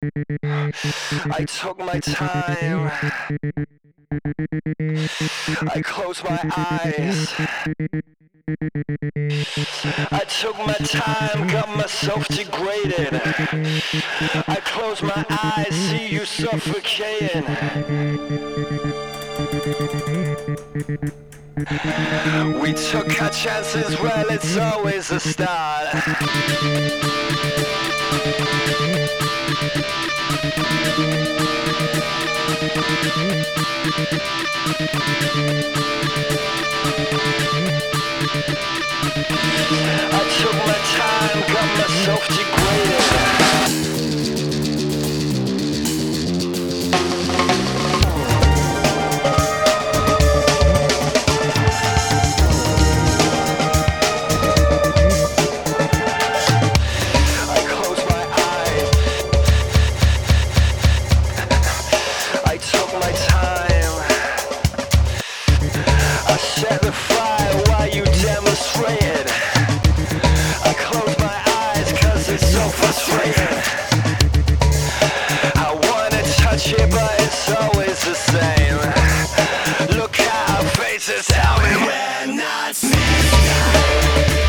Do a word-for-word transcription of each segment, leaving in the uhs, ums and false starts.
I took my time. I closed my eyes. I took my time, got myself degraded. I close my eyes, see you suffocating. We took our chances, well, it's always a start. I took my time, got myself degraded. Set the fire while you demonstrated. I close my eyes cause it's so frustrating. I wanna touch it but it's always the same. Look at our faces, tell me we're not safe.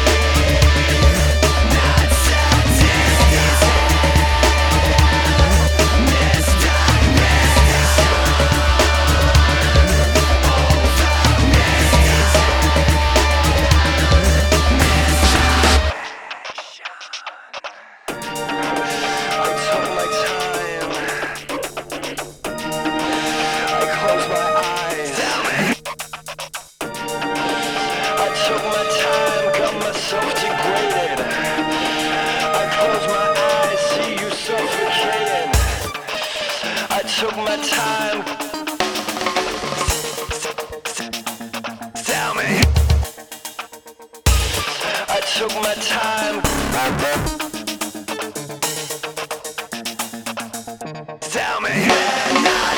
Took my time. Tell me. I took my time. Tell me. We're not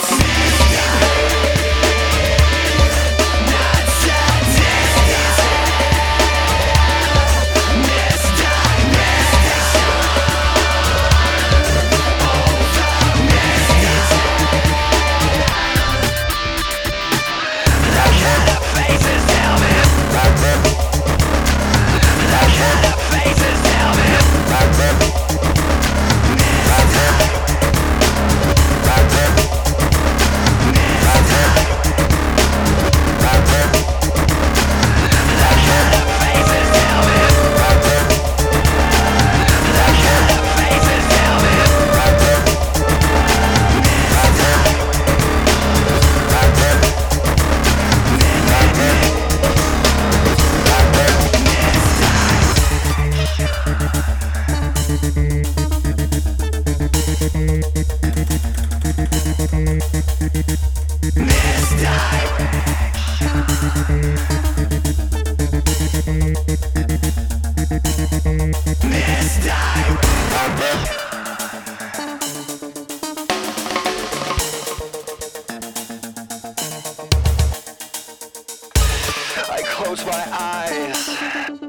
I close my eyes.